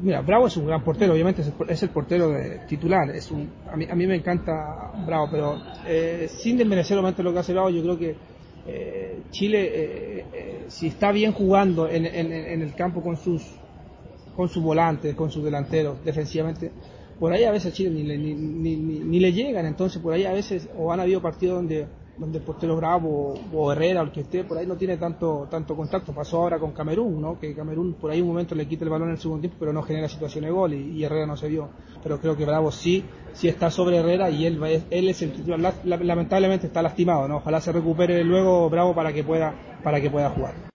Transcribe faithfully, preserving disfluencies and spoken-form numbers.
Mira, Bravo es un gran portero, obviamente es el, es el portero de, titular, es un, a, mí, a mí me encanta Bravo, pero eh, sin desmerecer obviamente lo que hace Bravo, yo creo que eh, Chile, eh, eh, si está bien jugando en, en, en el campo con sus con sus volantes, con sus delanteros, defensivamente, por ahí a veces Chile ni le, ni, ni, ni, ni le llegan, entonces por ahí a veces, o han habido partidos donde donde el portero Bravo o, o Herrera o el que esté por ahí no tiene tanto tanto contacto. Pasó ahora con Camerún, ¿no? Que Camerún por ahí un momento le quita el balón en el segundo tiempo, pero no genera situación de gol y, y Herrera no se vio. Pero creo que Bravo sí sí está sobre Herrera y él él es el titular. La, la, lamentablemente está lastimado, ¿no? Ojalá se recupere luego Bravo para que pueda para que pueda jugar.